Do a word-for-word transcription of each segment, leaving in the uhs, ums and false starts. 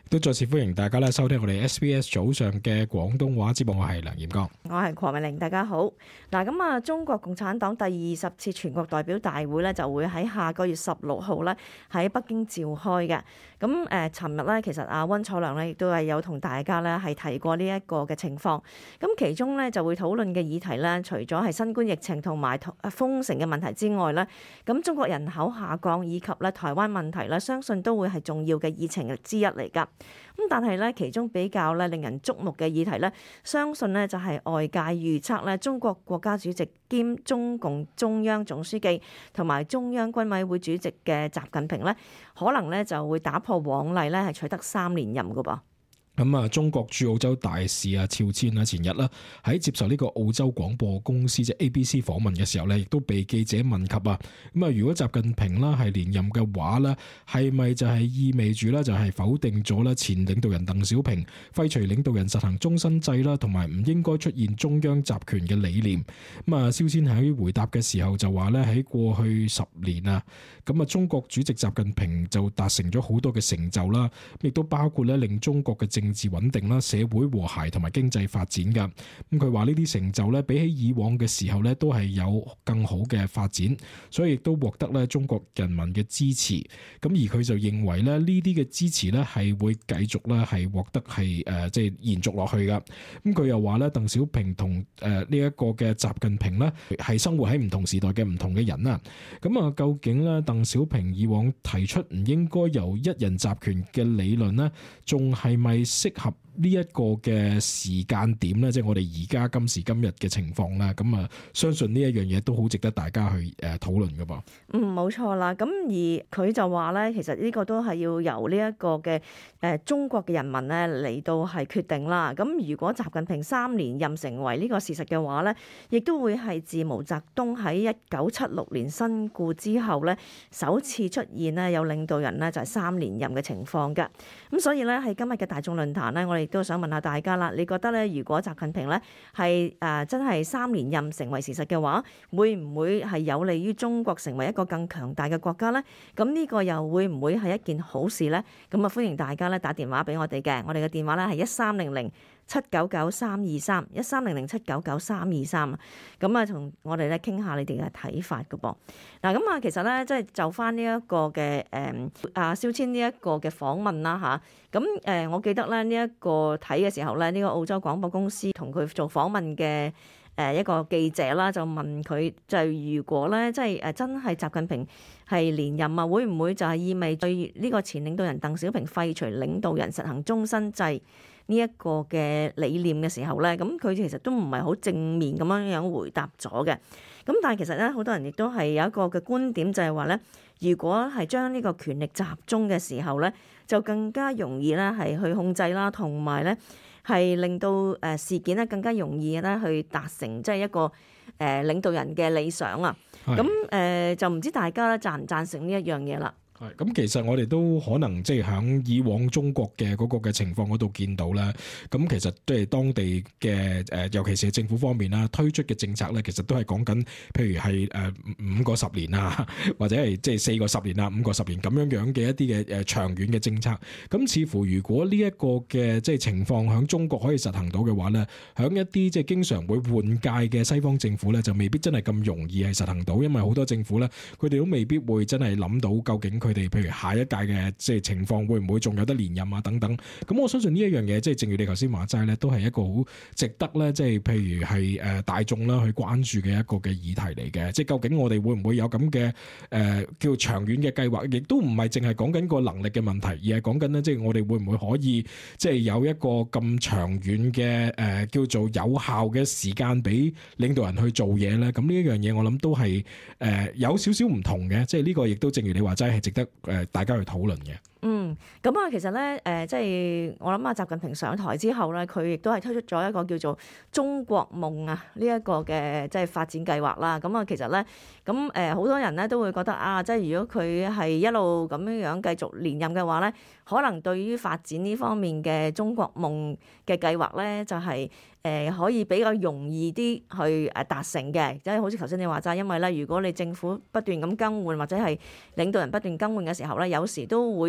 都再次歡迎大家咧收聽我哋 S B S 早上嘅廣東話節目，我係梁炎剛， 我係鄺美玲，大家好。嗱，咁啊，中國共產黨第二十次全國代表大會咧就會喺下個月十六號咧喺北京召開嘅。咁誒，尋日咧其實阿溫楚良咧亦都係有同大家咧係提過呢一個嘅情況。咁其中咧就會討論嘅議題咧，除咗係新冠疫情同埋封城嘅問題之外咧，咁中國人口下降以及咧台灣問題咧，相信都會係重要嘅議程之一嚟㗎。咁但係咧，其中比較咧令人矚目嘅議題咧，相信咧就係外界預測咧，中國國家主席兼中共中央總書記同埋中央軍委會主席嘅習近平咧，可能咧就會打破往例咧，係取得三連任㗎噃。 咁啊，中國駐澳洲大使啊，肖千啊，前日啦喺接受呢個澳洲廣播公司即係 A B C 訪問嘅時候咧，亦都被記者問及啊。咁啊，如果習近平啦係連任嘅話咧，係咪就係意味住咧就係否定咗咧前領導人鄧小平廢除領導人實行終身制啦，同埋唔應該出現中央集權嘅理念？咁啊，肖千喺回答嘅時候就話咧，喺過去十年啊，咁啊，中國主席習近平就達成咗好多嘅成就啦，亦都包括咧令中國嘅政政治穩定啦、社會和諧同埋經濟發展噶。咁佢話呢啲成就咧，比起以往嘅時候咧，都係有更好嘅發展，所以亦都獲得咧中國人民嘅支持。咁而佢就認為咧，呢啲嘅支持咧係會繼續咧係獲得係誒即係延續落去噶。咁佢又話咧，鄧小平同誒呢一個嘅習近平咧係生活喺唔同時代嘅唔同嘅人啦。咁啊，究竟咧鄧小平以往提出唔應該由一人集權嘅理論咧，仲係咪適合呢一個嘅時間點咧？即係我哋而家今時今日嘅情況啦。咁啊，相信呢一樣嘢都好值得大家去誒討論噶噃。 嗯，冇錯啦。咁而佢就話咧，其實呢個都係要由呢一個嘅誒中國嘅人民咧嚟到係決定啦。咁如果習近平三連任成為呢個事實嘅話咧，亦都會係自毛澤東喺一九七六年身故之後咧，首次出現咧有領導人咧就係三連任嘅情況嘅。咁所以咧喺今日嘅大眾論壇咧，我哋都想問下大家啦，你覺得咧，如果習近平咧係誒真係三連任成為事實嘅話，會唔會係有利於中國成為一個更強大嘅國家呢？咁呢個又會唔會係一件好事呢？咁啊，歡迎大家咧打電話俾我哋嘅，我哋嘅電話咧係一三零零七九九三二三一三零零七九九三二三。咁啊，同我哋咧傾下你哋嘅睇法噶噃。嗱，咁啊，其實咧即係就翻呢一個嘅誒啊肖千呢一個嘅訪問啦吓。咁誒，我記得咧呢一個睇嘅時候咧，呢個澳洲廣播公司同佢做訪問嘅誒一個記者啦，就問佢就係如果咧即係誒真係習近平係連任啊，會唔會就係意味對呢個前領導人鄧小平廢除領導人實行終身制呢一個嘅理念嘅時候咧，咁佢其實都唔係好正面咁樣樣回答咗嘅。咁但係其實咧，好多人亦都係有一個嘅觀點，就係話咧，如果係將呢個權力集中嘅時候咧，就更加容易咧係去控制啦，同埋咧係令到誒事件咧更加容易咧去達成即係一個誒領導人嘅理想啊。咁誒就唔知大家咧贊唔贊成呢一樣嘢啦。 係咁，其實我哋都可能即係喺以往中國嘅嗰個嘅情況嗰度見到啦。咁其實即係當地嘅誒，尤其是政府方面啦，推出嘅政策咧，其實都係講緊，譬如係誒五個十年啊，或者係即係四個十年啊，五個十年咁樣樣嘅一啲嘅誒長遠嘅政策。咁似乎如果呢一個嘅即係情況喺中國可以實行到嘅話咧，喺一啲即係經常會換屆嘅西方政府咧，就未必真係咁容易係實行到，因為好多政府咧，佢哋都未必會真係諗到究竟佢。佢哋譬如下一屆嘅即係情況會唔會仲有得連任啊等等，咁我相信呢一樣嘢即係正如你頭先話齋咧，都係一個好值得咧，即係譬如係誒大眾啦去關注嘅一個嘅議題嚟嘅。即係究竟我哋會唔會有咁嘅誒叫長遠嘅計劃，亦都唔係淨係講緊個能力嘅問題，而係講緊咧即係我哋會唔會可以即係有一個咁長遠嘅誒叫做有效嘅時間俾領導人去做嘢咧？咁呢一樣嘢我諗都係誒有少少唔同嘅，即係呢個亦都正如你話齋係值得誒大家去討論嘅。 嗯，咁啊，其實咧，誒、呃，即係我諗啊，習近平上台之後咧，佢亦都係推出咗一個叫做中國夢啊呢一個嘅即係發展計劃啦。咁啊，其實咧，咁誒好多人咧都會覺得啊，即係如果佢係一路咁樣樣繼續連任嘅話咧，可能對於發展呢方面嘅中國夢嘅計劃咧，就係、是、誒、呃、可以比較容易啲去誒達成嘅。即係好似頭先你話齋，因為咧，如果你政府不斷咁更換或者係領導人不斷更換嘅時候咧，有時都會令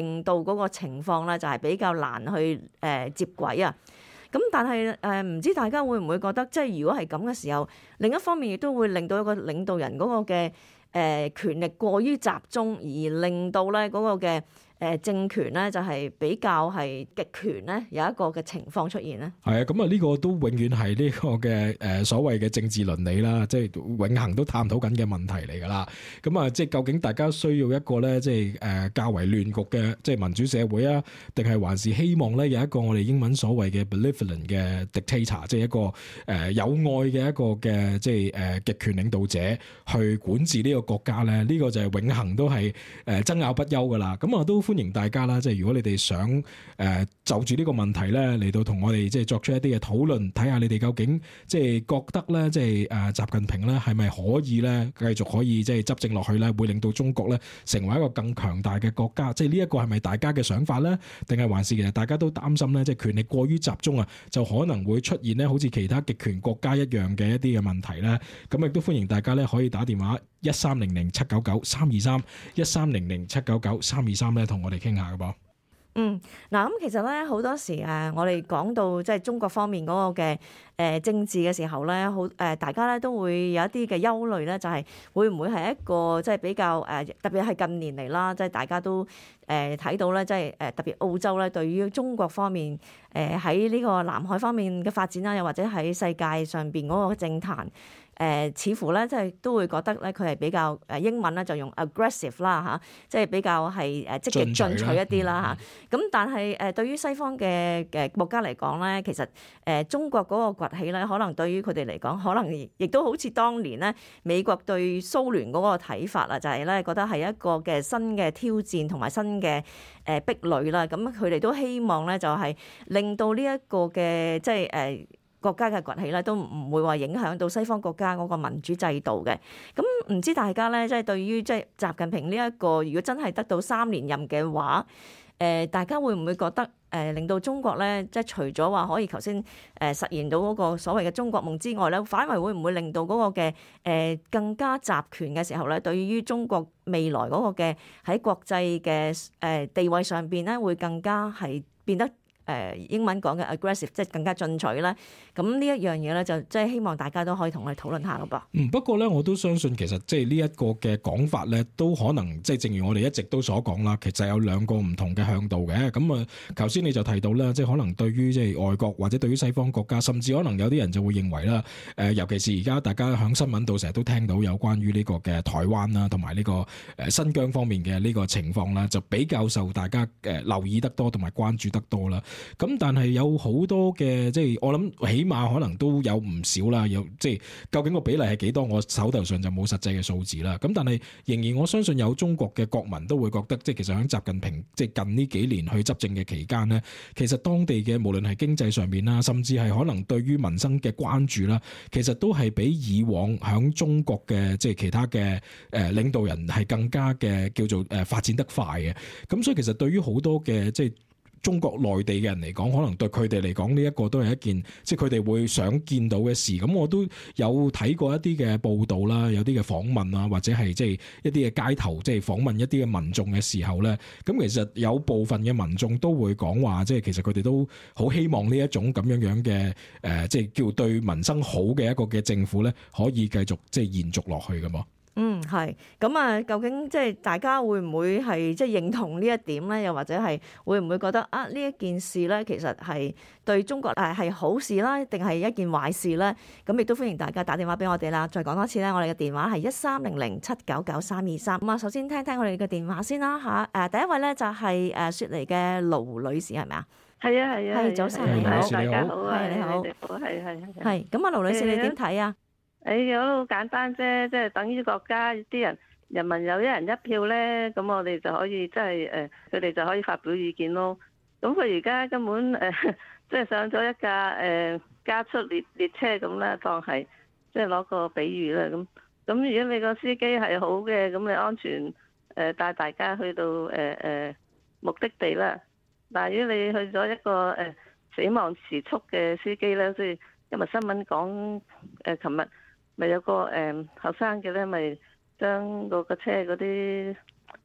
令到嗰個情況咧就係比較難去誒、呃、接軌啊。咁但係誒唔知大家會唔會覺得，即係如果係咁嘅時候，另一方面亦都會令到一個領導人嗰個嘅誒、呃、權力過於集中，而令到咧嗰個嘅誒政權咧就係比較係極權咧有一個嘅情況出現咧。係啊，咁啊呢個都永遠係呢個嘅誒所謂嘅政治倫理啦，即係永恆都探討緊嘅問題嚟㗎啦。咁啊，即係究竟大家需要一個咧，即係誒較為亂局嘅即係民主社會啊，定係還是希望咧有一個我哋英文所謂嘅 benevolent 嘅 dictator，即係一個誒有愛嘅一個嘅即係誒極權領導者去管治呢個國家咧？呢個就係永恆都係誒爭拗不休㗎啦。咁啊都歡迎大家啦，即係如果你哋想誒、呃、就住呢個問題咧嚟到同我哋即係作出一啲嘅討論，睇下你哋究竟即係覺得咧，即係誒習近平咧係咪可以咧繼續可以即係執政落去咧，會令到中國咧成為一個更強大嘅國家？即係呢一個係咪大家嘅想法咧？定係還是其實大家都擔心咧，即係權力過於集中啊，就可能會出現咧好似其他極權國家一樣嘅一啲嘅問題咧？咁亦都歡迎大家咧可以打電話一三零零七九九三二三一三零零七九九三二三咧，同我哋傾下㗎噃。 嗯，嗱咁其實咧好多時誒，我哋講到即係中國方面嗰個嘅誒政治嘅時候咧，好誒大家咧都會有一啲嘅憂慮咧，就係會唔會係一個即係比較誒，特別係近年嚟啦，即係大家都誒睇到咧，即係誒特別澳洲咧，對於中國方面誒喺呢個南海方面嘅發展啦，又或者喺世界上邊嗰個政壇。誒、呃、似乎咧，即係都會覺得咧，佢係比較誒英文咧就用 aggressive 啦嚇，即係比較係誒積極進取一啲啦嚇。咁但係誒對於西方嘅嘅國家嚟講咧，其實誒中國嗰個崛起咧，可能對於佢哋嚟講，可能亦都好似當年咧美國對蘇聯嗰個睇法啊，就係咧覺得係一個嘅新嘅挑戰同埋新嘅誒壁壘啦。咁佢哋都希望咧就係令到呢一個嘅即係誒。國家嘅崛起咧，都唔會話影響到西方國家嗰個民主制度嘅。咁唔知大家咧，即係對於即係習近平呢一個，如果真係得到三連任嘅話，誒大家會唔會覺得誒令到中國咧，即係除咗話可以頭先誒實現到嗰個所謂嘅中國夢之外咧，反為會唔會令到嗰個嘅誒更加集權嘅時候咧，對於中國未來嗰個嘅喺國際嘅誒地位上邊咧，會更加係變得？誒英文講嘅 aggressive，即係更加進取咧。咁呢一樣嘢咧，就即係希望大家都可以同我哋討論下嘅噃。 嗯，不過咧，我都相信其實即係呢一個嘅講法咧，都可能即係正如我哋一直都所講啦，其實有兩個唔同嘅向度嘅。咁啊，頭先你就提到啦，即係可能對於即係外國或者對於西方國家，甚至可能有啲人就會認為啦，誒，尤其是而家大家喺新聞度成日都聽到有關於呢個嘅台灣啦，同埋呢個誒新疆方面嘅呢個情況啦，就比較受大家誒留意得多同埋關注得多啦。咁但係有好多嘅，即係我諗起碼可能都有唔少啦，有即係究竟個比例係幾多，我手頭上就冇實際嘅數字啦。咁但係仍然我相信有中國嘅國民都會覺得，即係其實喺習近平即係近呢幾年去執政嘅期間呢，其實當地嘅無論係經濟上面啦，甚至係可能對於民生嘅關注啦，其實都係比以往喺中國嘅即係其他嘅誒領導人係更加嘅叫做誒發展得快嘅。咁所以其實對於好多嘅即係中國內地嘅人嚟講，可能對佢哋嚟講呢一個都係一件即係佢哋會想見到嘅事。咁我都有睇過一啲嘅報道啦，有啲嘅訪問啊，或者係即係一啲嘅街頭即係訪問一啲嘅民眾嘅時候咧，咁其實有部分嘅民眾都會講話，即係其實佢哋都好希望呢一種咁樣樣嘅誒，即係叫對民生好嘅一個嘅政府咧，可以繼續即係延續落去㗎嘛。 嗯，係咁啊，究竟即係大家會唔會係即係認同呢一點咧？又或者係會唔會覺得啊呢一件事咧，其實係對中國誒係好事啦，定係一件壞事咧？咁亦都歡迎大家打電話俾我哋啦。再講多次咧，我哋嘅電話係一三零零七九九三二三。咁啊，首先聽聽我哋嘅電話先啦嚇。誒，第一位咧就係誒雪梨嘅盧女士係咪啊？ 係啊係啊。 係早晨，你好， 大家好， 係你好， 係係係。 係咁啊，盧女士你點睇啊？ 誒，我都好簡單啫，即係等於國家啲人人民有一人一票咧，咁我哋就可以即係誒，佢哋就可以發表意見咯。咁佢而家根本誒，即係上咗一架誒加速列列車咁啦，當係即係攞個比喻啦。咁咁如果你個司機係好嘅，咁你安全誒帶大家去到誒誒目的地啦。但係如果你去咗一個誒死亡時速嘅司機咧，即係今日新聞講誒，琴日。咪有個誒後生嘅咧，咪將嗰個車嗰啲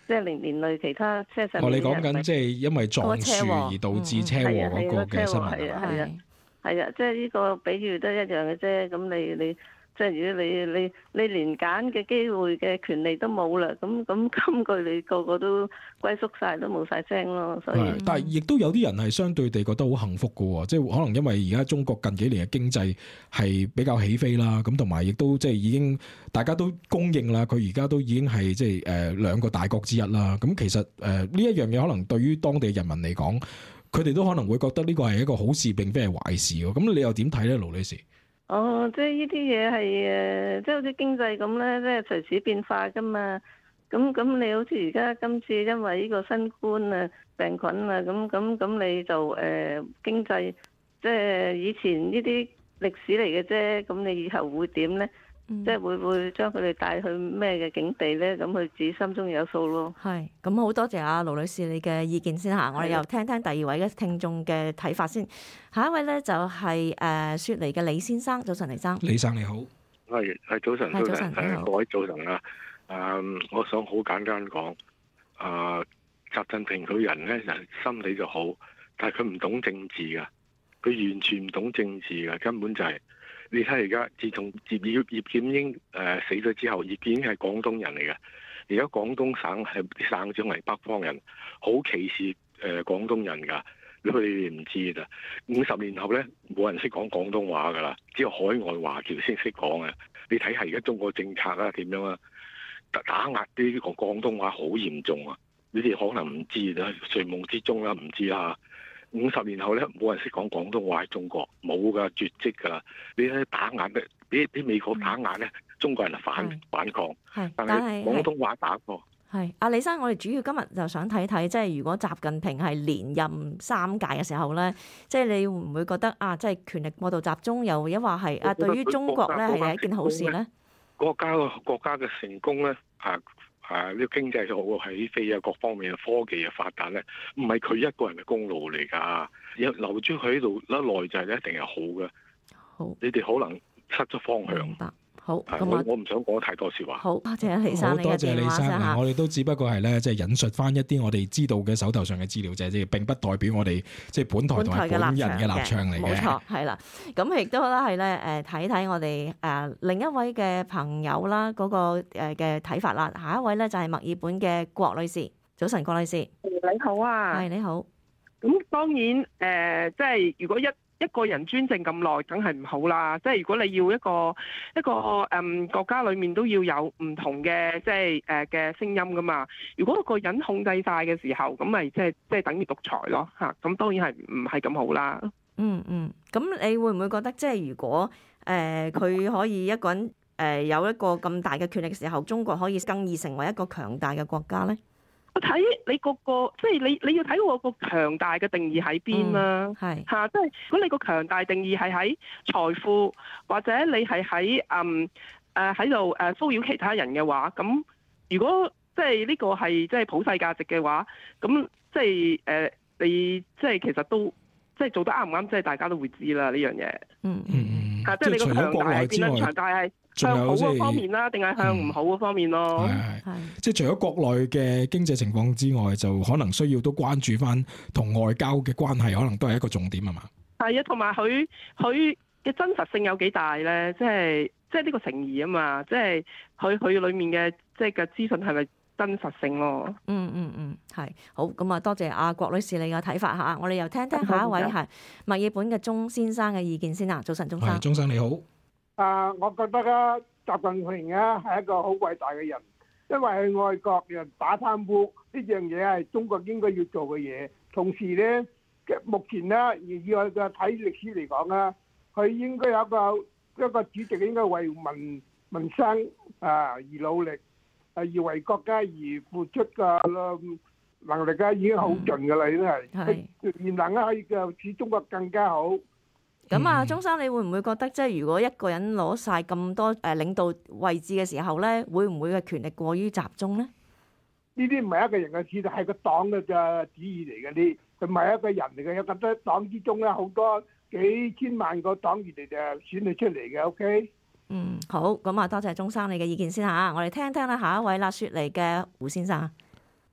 即係連連累其他車上哦， 面你講緊即係因為撞樹而導致車禍嗰個嘅新聞係啊係啊係係啊，即係呢個比喻都一樣嘅啫。咁你你即係如果你你你連揀嘅機會嘅權利都冇啦，咁咁今句你個個都歸宿晒，都冇晒聲咯。所以， 係但係亦都有啲人係相對地覺得好幸福嘅喎，即係可能因為而家中國近幾年嘅經濟係比較起飛啦，咁同埋亦都即係已經大家都公認啦，佢而家都已經係即係誒兩個大國之一啦。咁其實誒呢一樣嘢可能對於當地人民嚟講，佢哋都可能會覺得呢個係一個好事，並非係壞事喎。咁你又點睇咧，盧女士？ 哦，即係呢啲嘢係誒，即係好似經濟咁咧，即係隨時變化噶嘛。咁咁你好似而家今次因為呢個新冠啊病菌啊，咁咁咁你就誒、呃、經濟，即係以前呢啲歷史嚟嘅啫。咁你以後會點咧？ 嗯、 即係會唔會將佢哋帶去咩嘅境地咧？咁佢自己心中有數咯。 係，咁好多謝阿盧女士你嘅意見先嚇，我哋又聽聽第二位嘅聽眾嘅睇法先。下一位咧就係、是、誒、呃、雪梨嘅李先生，早晨李生。 李生你好， 係係早晨，早晨， 誒各位早晨啊！誒、嗯，我想好簡單講，誒、呃，習近平佢人咧人心理就好，但係佢唔懂政治噶，佢完全唔懂政治噶，根本就係、是。你睇而家，自從葉葉葉劍英誒、呃、死咗之後，葉劍英係廣東人嚟嘅。而家廣東省係省長係北方人，好歧視誒、呃、廣東人㗎。你哋唔知㗎。五十年後咧，冇人識講廣東話㗎啦，只有海外華僑先識講啊。你睇下而家中國政策啊點樣啊？打壓啲講廣東話好嚴重啊！你哋可能唔知啦，睡夢之中啦，唔知啦。五十年後咧，冇人識講廣東話喺中國，冇噶，絕跡噶啦。你睇打壓咧，俾俾美國打壓咧，嗯、中國人就反是反抗。係，但係廣東話打過。 係，阿李生，我哋主要今日就想睇睇，即係如果習近平係連任三屆嘅時候咧，即係你會唔會覺得啊，即係權力過度集中，又抑或係啊，對於中國咧係一件好事咧？國家嘅國家嘅成功咧，啊！啊！呢個經濟好起飛啊，各方面嘅科技嘅發達咧，唔係佢一個人嘅功勞嚟㗎。有留住佢喺度一耐就係一定係好嘅。 好， 你哋可能失咗方向。 明白。好，咁我我唔想講太多説話。 好，多謝李生你嘅電話先嚇。 我哋都只不過係咧，即係引述翻一啲我哋知道嘅手頭上嘅資料啫，即係並不代表我哋即係本台同埋本人嘅立場嚟嘅。 冇錯，係啦。咁亦都咧係咧誒睇睇我哋誒另一位嘅朋友啦嗰個誒嘅睇法啦。下一位咧就係墨爾本嘅郭女士，早晨，郭女士。 你好啊。 係你好。 咁當然誒、呃，即係如果一一個人專政咁耐，梗係唔好啦。即係如果你要一個一個誒、嗯、國家裏面都要有唔同嘅即係誒嘅聲音噶嘛。如果一個人控制晒嘅時候，咁咪即係即係等於獨裁咯嚇。咁當然係唔係咁好啦。 嗯嗯，咁你會唔會覺得即係如果誒佢、呃、可以一個人誒、呃、有一個咁大嘅權力嘅時候，中國可以更易成為一個強大嘅國家咧？ 我睇你個個即係你你要睇我個強大嘅定義喺邊啦， 係嚇、嗯，即係如果你個強大定義係喺財富，或者你係喺嗯誒喺度誒騷擾其他人嘅話，咁如果即係呢個係即係普世價值嘅話，咁即係誒、呃、你即係其實都即係做得啱唔啱，即係大家都會知啦呢樣嘢。 嗯嗯， 嚇，即係你個強大係變得強大係向好嗰方面啦，定係向唔好嗰方面咯？ 係係，即係除咗國內嘅經濟情況之外，就可能需要都關注翻同外交嘅關係，可能都係一個重點啊嘛。 係啊，同埋佢佢嘅真實性有幾大咧？即係即係呢個誠意啊嘛，即係佢佢裡面嘅即係嘅資訊係咪真實性咯？ 嗯嗯嗯，係好咁啊！多謝阿郭女士你嘅睇法嚇，我哋又聽聽下一位係墨爾本嘅鐘先生嘅意見先啦。早晨，鐘生。 係，鐘生你好。 啊，我覺得啊，習近平啊係一個好偉大嘅人，因為佢愛國人打貪污呢樣嘢係中國應該要做嘅嘢。同時咧，目前咧，以我嘅睇歷史嚟講啦，佢應該有一個一個主席應該為民民生啊而努力，啊而為國家而付出嘅能力啊已經好盡㗎啦，已經係佢賢能啊可以嘅使中國更加好。 咁啊，鐘生，你會唔會覺得即係如果一個人攞晒咁多誒領導位置嘅時候咧，會唔會嘅權力過於集中咧？ 呢啲唔係一個人嘅事，係個黨嘅嘅旨意嚟嘅啲，佢唔係一個人嚟嘅。有咁多黨之中咧，好多幾千萬個黨員嚟就選佢出嚟嘅。OK。 嗯，好，咁啊，多謝鐘生你嘅意見先嚇，我哋聽聽啦，下一位啦，雪梨嘅胡先生。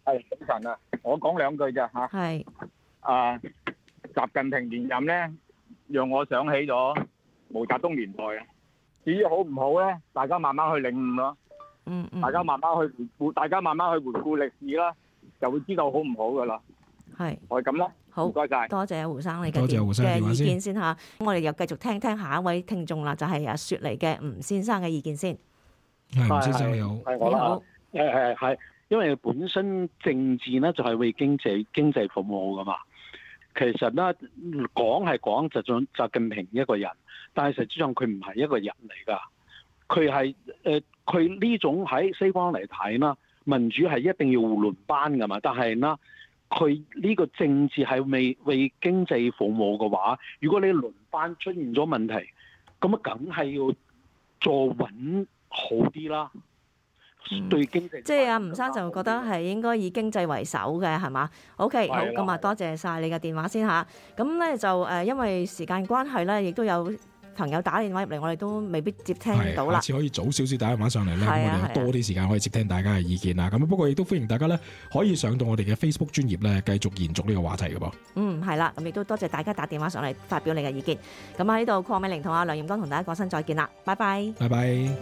係早晨啊！我講兩句啫嚇。 係啊，習近平連任咧，讓我想起咗毛澤東年代啊。至於好唔好咧，大家慢慢去領悟咯。 嗯嗯， 大家慢慢去回顧，大家慢慢去回顧歷史啦，就會知道好唔好噶啦。 係係咁啦。 好， 唔該晒。 多謝胡生你嘅多謝胡生嘅意電話先見先嚇。我哋又繼續聽聽下一位聽眾啦，就係阿雪梨嘅吳先生嘅意見先。 係吳先生你好。 係我啦。 你好。 誒誒係，因為本身政治咧就係為經濟經濟服務噶嘛。其實咧講係講習總習近平一個人，但係實際上佢唔係一個人嚟㗎。佢係誒佢呢種喺西方嚟睇啦，民主係一定要輪班㗎嘛。但係呢，佢呢個政治係為為經濟服務嘅話，如果你輪班出現咗問題，咁啊梗係要做穩好啲啦。對經濟， 即係阿吳生就覺得係應該以經濟為首嘅係嘛 ？OK， 好，咁啊多謝晒你嘅電話先嚇。咁咧就誒，因為時間關係咧，亦都有朋友打電話入嚟，我哋都未必接聽到啦。 下次可以早少少打電話上嚟咧，咁係啊我哋有多啲時間可以接聽大家嘅意見啦。咁不過亦都歡迎大家咧可以上到我哋嘅 Facebook 專頁咧，繼續延續呢個話題嘅噃。 嗯，係啦，咁亦都多謝大家打電話上嚟發表你嘅意見。咁喺呢度，鄺美玲同阿梁艷剛同大家講聲再見啦，拜拜。 拜拜。